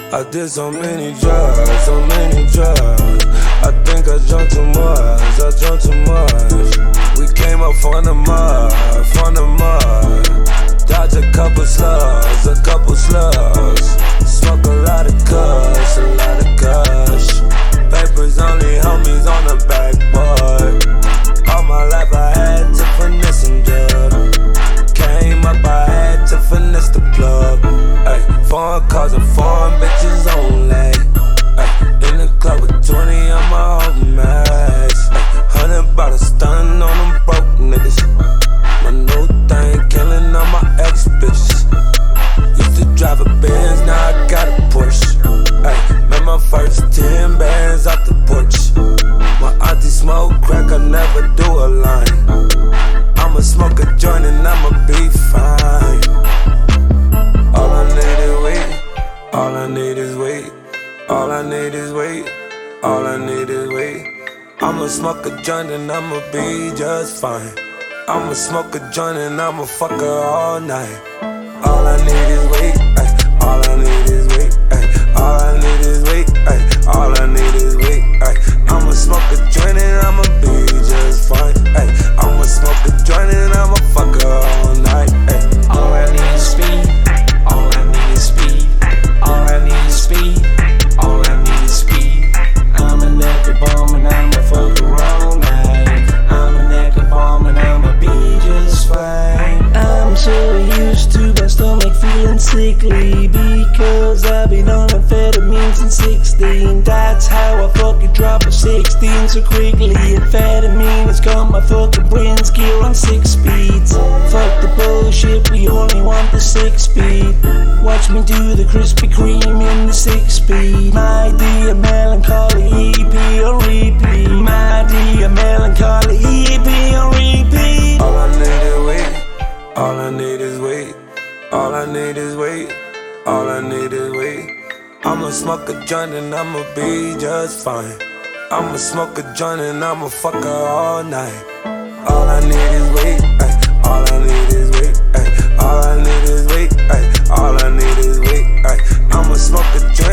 I did so many drugs, so many drugs. I think I drunk too much, I drunk too much. We came up from the mud, from the mud. Dodged a couple slugs, a couple slugs. Smoke a lot of kush, a lot of kush. Papers only homies on the backboard. All my life I had to finesse and jug. Came up, I had to finesse the plug. Ay, foreign cars and foreign bitches only. Ay, in the club with 20 on my own max. 100 bottles stunning on them broke niggas. My new thing killing all my ex bitches. Used to drive a Benz, now I got a Porsche. Ay, made my first 10 bands off the porch. My auntie smoke crack, I never do a line. I'ma smoke a joint and I'ma be fine. All I need is weight, all I need is weight, all I need is weight, all I need is weight. I'ma smoke a joint and I'ma be just fine. I'ma smoke a joint and I'ma fuck her all night. All I need is weight, ay, all I need is weight, ay, all I need is weight, ay, all I need is weight, ay. I'ma smoke a joint and I'ma be just fine, ay. I'ma smoke a joint and I'ma fuck her all night, ay. All I need is speed, all I need is speed, all I need is speed, all I need is speed. I'm a naked bomb and I'ma fuck her all night. I'm a naked bomb and I'ma be just fine. I'm so used to my stomach feeling sickly because I've been on amphetamines since 16. That's how I fucking drop a 16 so quickly. Amphetamine has got my fucking brain's gear on 6 speeds. Fuck the bullshit, we only want the 6 speed. Watch me do the Krispy Kreme in the 6 speed. My dear melancholy EP on repeat. My dear melancholy EP on repeat. All I need is weight, all I need is weight, all I need is weight, all I need is weight. I'ma smoke a joint and I'ma be just fine. I'ma smoke a joint and I'ma fuck her all night. All I need is weight, ay, all I need is weight, ay, all I need is weight, ay, all I need is weight, ay. I'ma smoke a joint.